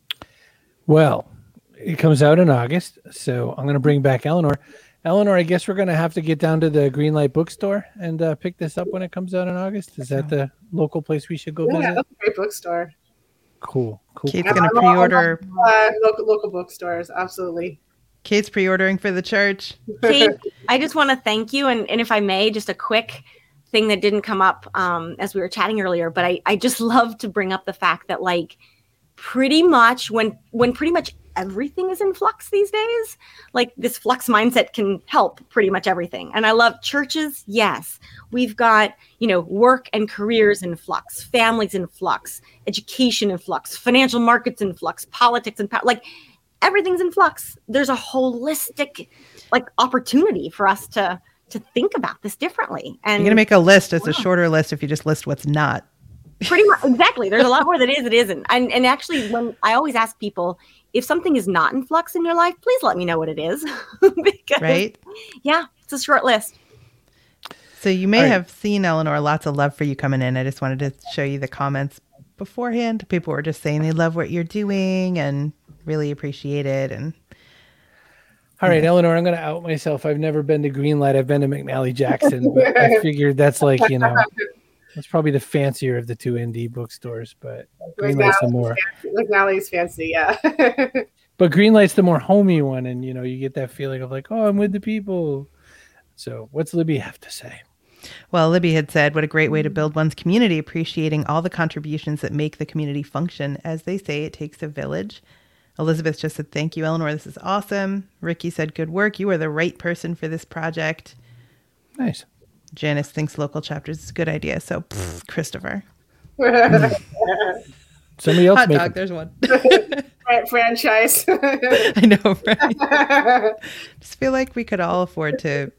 Well, it comes out in August, so I'm going to bring back Eleanor. Eleanor, I guess we're going to have to get down to the Greenlight bookstore and uh, pick this up when it comes out in August. Is that the local place we should go yeah, visit? That's a great bookstore. Cool, cool. Kate's going to pre-order. Uh, local, local bookstores, absolutely. Kate's pre-ordering for the church. Kate, I just want to thank you. And, and if I may, just a quick thing that didn't come up um, as we were chatting earlier, but I, I just love to bring up the fact that like pretty much when when pretty much everything is in flux these days, like this flux mindset can help pretty much everything. And I love churches. Yes, we've got, you know, work and careers in flux, families in flux, education in flux, financial markets in flux, politics and power, like everything's in flux. There's a holistic like opportunity for us to to think about this differently. And you're going to make a list. It's wow. a shorter list if you just list what's not. Pretty much. Exactly. There's a lot more that is, it isn't. And, and actually, when I always ask people, if something is not in flux in your life, please let me know what it is. Because, right? Yeah, it's a short list. So you may right. have seen, Eleanor, lots of love for you coming in. I just wanted to show you the comments beforehand. People were just saying they love what you're doing and really appreciate it. And All right, Eleanor, I'm going to out myself. I've never been to Greenlight. I've been to McNally Jackson, but I figured that's like, you know, that's probably the fancier of the two indie bookstores, but Greenlight's the more. McNally's fancy, yeah. But Greenlight's the more homey one, and, you know, you get that feeling of like, oh, I'm with the people. So what's Libby have to say? Well, Libby had said, what a great way to build one's community, appreciating all the contributions that make the community function. As they say, it takes a village. Elizabeth just said, thank you, Eleanor. This is awesome. Ricky said, good work. You are the right person for this project. Nice. Janice thinks local chapters is a good idea. So, pff, Christopher. Somebody else Hot make dog, it. there's one. Franchise. I know, right? Just feel like we could all afford to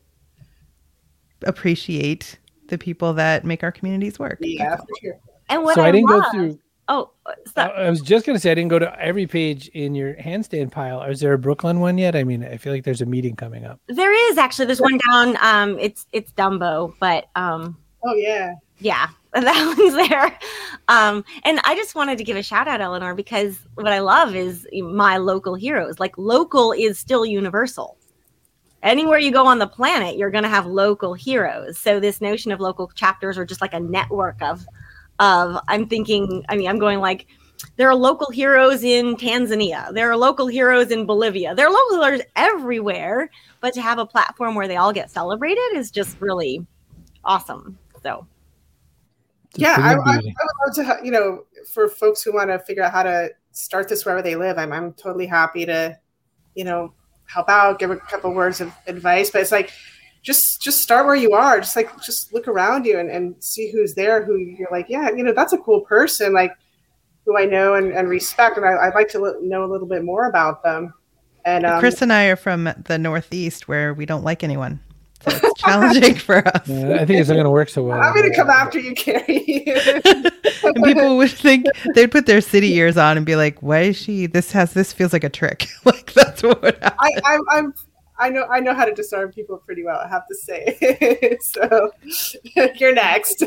appreciate the people that make our communities work. Yeah, for sure. And what So I, I didn't love, go through. oh, I stop. I was just going to say, I didn't go to every page in your handstand pile. Is there a Brooklyn one yet? I mean, I feel like there's a meeting coming up. There is actually, there's one down. Um, it's it's Dumbo, but um, Oh, yeah. yeah, that one's there. Um, and I just wanted to give a shout out, Eleanor, because what I love is my local heroes. Like, local is still universal. Anywhere you go on the planet, you're going to have local heroes. So this notion of local chapters are just like a network of, of, I'm thinking, I mean, I'm going like, there are local heroes in Tanzania. There are local heroes in Bolivia. There are local heroes everywhere. But to have a platform where they all get celebrated is just really awesome. So. Yeah, I, I, I would love to, ha- you know, for folks who want to figure out how to start this wherever they live, I'm, I'm totally happy to, you know, help out, give a couple words of advice. But it's like, just just start where you are. Just like, just look around you and, and see who's there, who you're like, yeah, you know, that's a cool person, like, who I know and, and respect. And I, I'd like to know a little bit more about them. And um, Chris and I are from the Northeast where we don't like anyone. So it's challenging for us. Yeah, I think it's not going to work so well. I'm going to come after you, Carrie. And people would think they'd put their city ears on and be like, "Why is she? This has this feels like a trick." Like that's what would happen. I, I, I'm, I know, I know how to disarm people pretty well. I have to say. So, you're next.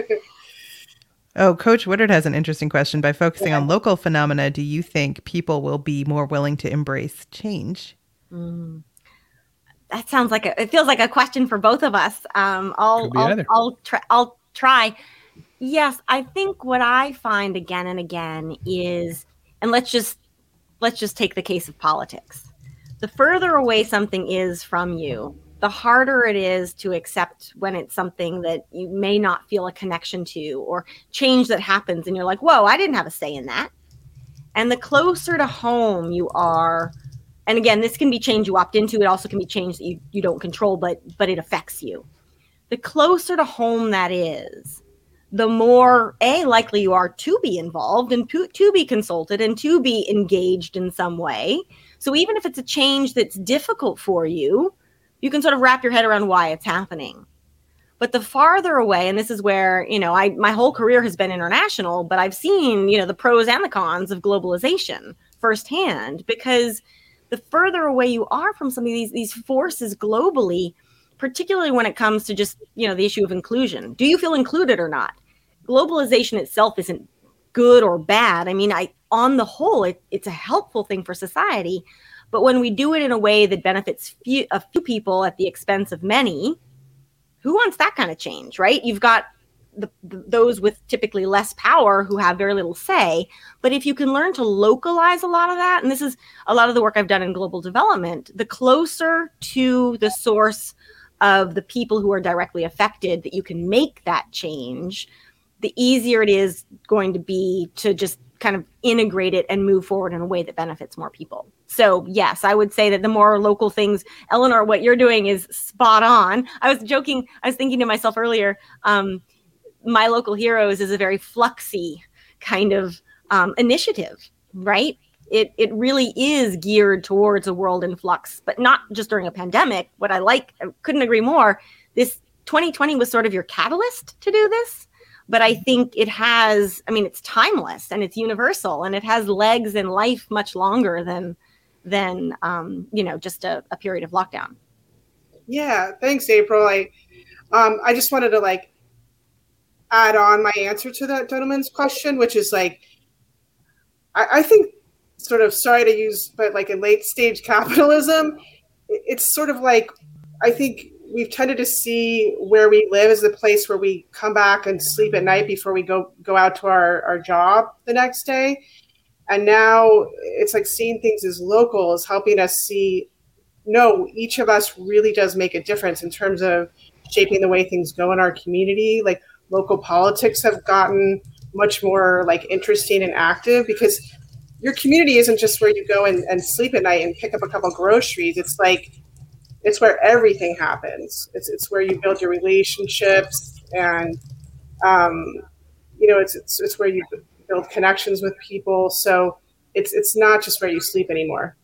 Oh, Coach Woodard has an interesting question. By focusing yeah. on local phenomena, do you think people will be more willing to embrace change? Mm. That sounds like a, it feels like a question for both of us. Um, I'll, I'll, I'll try, I'll try. Yes. I think what I find again and again is, and let's just, let's just take the case of politics. The further away something is from you, the harder it is to accept when it's something that you may not feel a connection to, or change that happens. And you're like, whoa, I didn't have a say in that. And the closer to home you are, and again, this can be change you opt into. It also can be change that you, you don't control, but but it affects you. The closer to home that is, the more, A, likely you are to be involved and to, to be consulted and to be engaged in some way. So even if it's a change that's difficult for you, you can sort of wrap your head around why it's happening. But the farther away, and this is where, you know, I my whole career has been international, but I've seen, you know, the pros and the cons of globalization firsthand, because the further away you are from some of these, these forces globally, particularly when it comes to just, you know, the issue of inclusion. Do you feel included or not? Globalization itself isn't good or bad. I mean, I on the whole, it, it's a helpful thing for society. But when we do it in a way that benefits few, a few people at the expense of many, who wants that kind of change, right? You've got the, the, those with typically less power who have very little say. But if you can learn to localize a lot of that, and this is a lot of the work I've done in global development, the closer to the source of the people who are directly affected that you can make that change, the easier it is going to be to just kind of integrate it and move forward in a way that benefits more people. So yes, I would say that the more local things, Eleanor, what you're doing is spot on. I was joking. I was thinking to myself earlier, um, My Local Heroes is a very fluxy kind of um, initiative, right? It it really is geared towards a world in flux, but not just during a pandemic. What I like, I couldn't agree more. This twenty twenty was sort of your catalyst to do this. But I think it has, I mean, it's timeless and it's universal and it has legs in life much longer than, than um, you know, just a, a period of lockdown. Yeah, thanks, April. I, um, I just wanted to like add on my answer to that gentleman's question, which is like, I, I think sort of, sorry to use, but like in late stage capitalism, it's sort of like, I think we've tended to see where we live as the place where we come back and sleep at night before we go, go out to our, our job the next day. And now it's like seeing things as local is helping us see, no, each of us really does make a difference in terms of shaping the way things go in our community. Like local politics have gotten much more like interesting and active, because your community isn't just where you go and, and sleep at night and pick up a couple groceries. It's like, it's where everything happens. It's it's where you build your relationships, and um, you know, it's, it's it's where you build connections with people. So it's it's not just where you sleep anymore.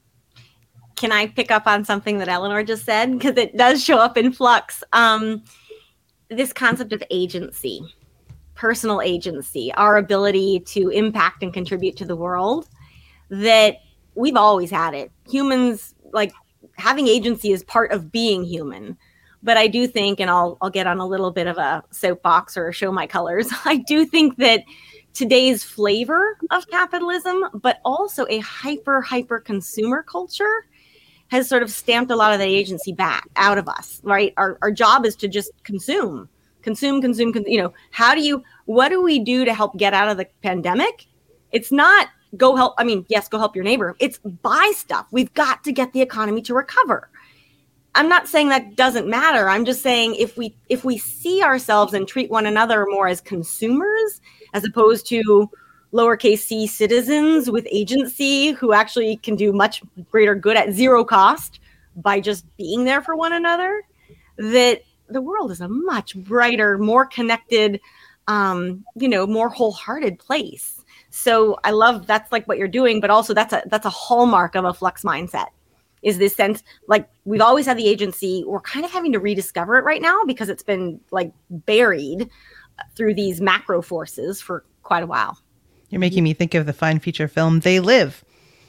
Can I pick up on something that Eleanor just said? Because it does show up in Flux. Um, this concept of agency, personal agency, our ability to impact and contribute to the world, that we've always had it. Humans, like, having agency is part of being human. But I do think, and I'll I'll get on a little bit of a soapbox or show my colors, I do think that today's flavor of capitalism, but also a hyper, hyper consumer culture, has sort of stamped a lot of the agency back out of us, right? Our our job is to just consume, consume, consume, con- you know, how do you, what do we do to help get out of the pandemic? It's not go help, I mean, yes, go help your neighbor. It's buy stuff. We've got to get the economy to recover. I'm not saying that doesn't matter. I'm just saying if we if we see ourselves and treat one another more as consumers, as opposed to lowercase c citizens with agency who actually can do much greater good at zero cost by just being there for one another, that the world is a much brighter, more connected, um, you know, more wholehearted place. So I love that's like what you're doing, but also that's a that's a hallmark of a Flux mindset, is this sense like we've always had the agency. We're kind of having to rediscover it right now because it's been like buried through these macro forces for quite a while. You're making me think of the fine feature film They Live.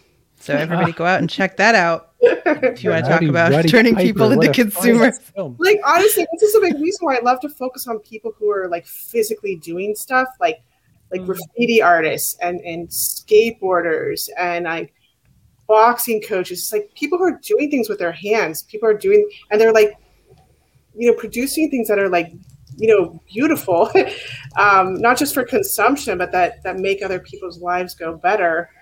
So everybody go out and check that out if you want to talk about Roddy turning Piper, people into consumers. Like, honestly, this is a big reason why I love to focus on people who are like physically doing stuff, like like mm-hmm. graffiti artists and, and skateboarders and like boxing coaches. It's like people who are doing things with their hands. People are doing, and they're like, you know, producing things that are like, you know, beautiful, um, not just for consumption, but that, that make other people's lives go better.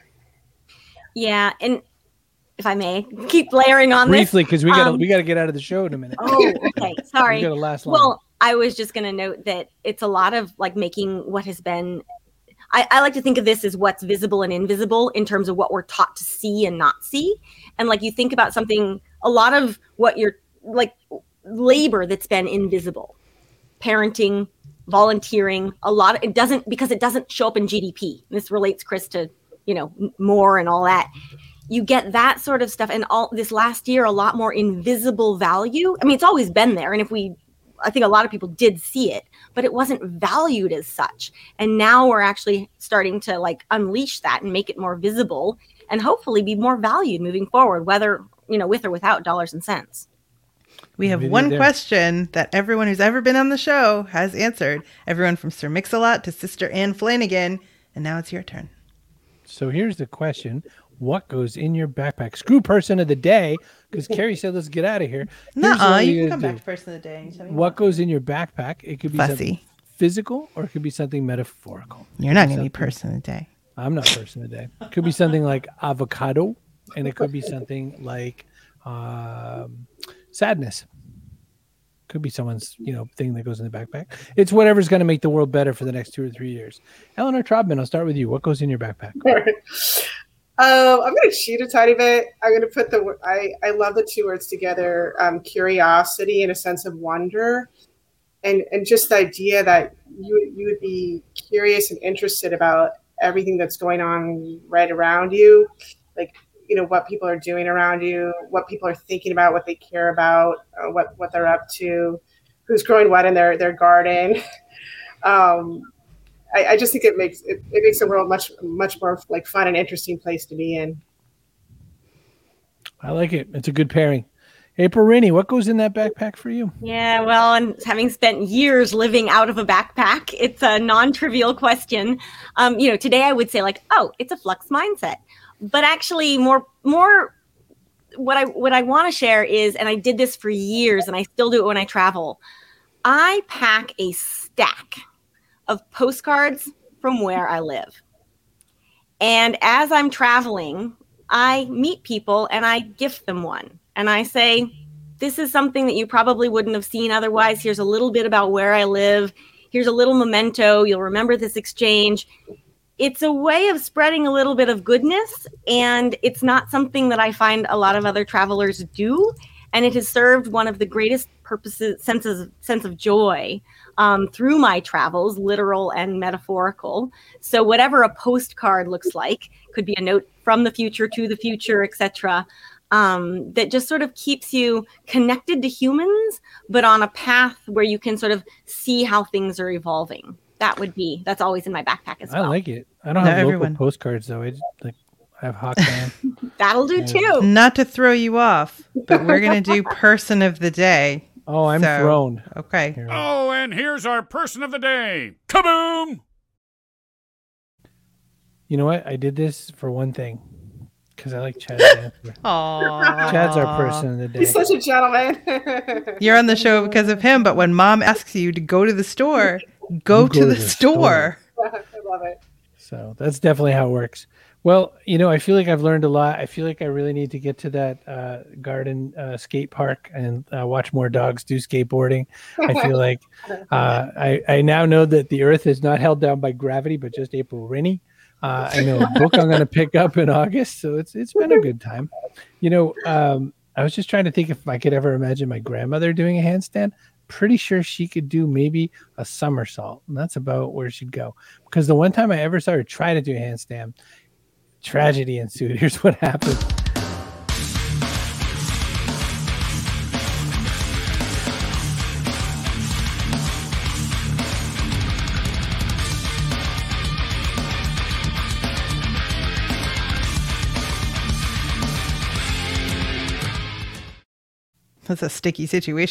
Yeah. And if I may keep layering on briefly, this. because we got to um, we got to get out of the show in a minute. Oh, okay. Sorry. We got a last line. Well, I was just going to note that it's a lot of like making what has been, I, I like to think of this as what's visible and invisible in terms of what we're taught to see and not see. And like you think about something, a lot of what you're like labor that's been invisible. Parenting, volunteering, a lot of it doesn't, because it doesn't show up in G D P. This relates, Chris, to, you know, more and all that. You get that sort of stuff. And all this last year, a lot more invisible value. I mean, it's always been there. And if we, I think a lot of people did see it, but it wasn't valued as such. And now we're actually starting to like unleash that and make it more visible and hopefully be more valued moving forward, whether, you know, with or without dollars and cents. We have one question that everyone who's ever been on the show has answered. Everyone from Sir Mix-a-Lot to Sister Anne Flanagan. And now it's your turn. So here's the question. What goes in your backpack? Screw person of the day, because Carrie said, let's get out of here. Nuh-uh, you can come do. back to person of the day. What more. Goes in your backpack? It could be Fussy. Something physical or it could be something metaphorical. You're not going to be person of the day. I'm not person of the day. It could be something like avocado, and it could be something like um, sadness. Could be someone's, you know, thing that goes in the backpack. It's whatever's going to make the world better for the next two or three years. Eleanor Trobman, I'll start with you. What goes in your backpack? Um, I'm going to cheat a tiny bit. I'm going to put the, I, I love the two words together, um, curiosity and a sense of wonder. And, and just the idea that you, you would be curious and interested about everything that's going on right around you. Like, you know, what people are doing around you, what people are thinking about, what they care about, uh, what, what they're up to, who's growing what in their, their garden. um, I, I just think it makes it, it makes the world much much more like fun and interesting place to be in. I like it. It's a good pairing. April Rinne, what goes in that backpack for you? Yeah, well, and having spent years living out of a backpack, it's a non-trivial question. Um, you know, today I would say like, oh, it's a Flux mindset, but actually more more what I what I want to share is, and I did this for years, and I still do it when I travel. I pack a stack of postcards from where I live. And as I'm traveling, I meet people and I gift them one. And I say, this is something that you probably wouldn't have seen otherwise. Here's a little bit about where I live. Here's a little memento. You'll remember this exchange. It's a way of spreading a little bit of goodness. And it's not something that I find a lot of other travelers do. And it has served one of the greatest purposes, senses, sense of joy um, through my travels, literal and metaphorical. So whatever a postcard looks like, could be a note from the future to the future, et cetera, um, that just sort of keeps you connected to humans, but on a path where you can sort of see how things are evolving. That would be, that's always in my backpack as well. I like it. I don't Not have everyone. local postcards though. I just, like, I have Hawkman. That'll do too. Not to throw you off, but we're going to do person of the day. Oh, I'm So, thrown. Okay. Here. Oh, and here's our person of the day. Kaboom! You know what? I did this for one thing. Because I like Chad's answer. Aww. Chad's our person of the day. He's such a gentleman. You're on the show because of him, but when mom asks you to go to the store, go, You to, the, store. I love it. So that's definitely how it works. Well, you know, I feel like I've learned a lot. I feel like I really need to get to that uh, garden uh, skate park and uh, watch more dogs do skateboarding. I feel like uh, I, I now know that the earth is not held down by gravity, but just April Rinny. Uh, I know a book I'm going to pick up in August, so it's it's been a good time. You know, um, I was just trying to think if I could ever imagine my grandmother doing a handstand. Pretty sure she could do maybe a somersault, and that's about where she'd go. Because the one time I ever saw her try to do a handstand, tragedy ensued. Here's what happened. That's a sticky situation.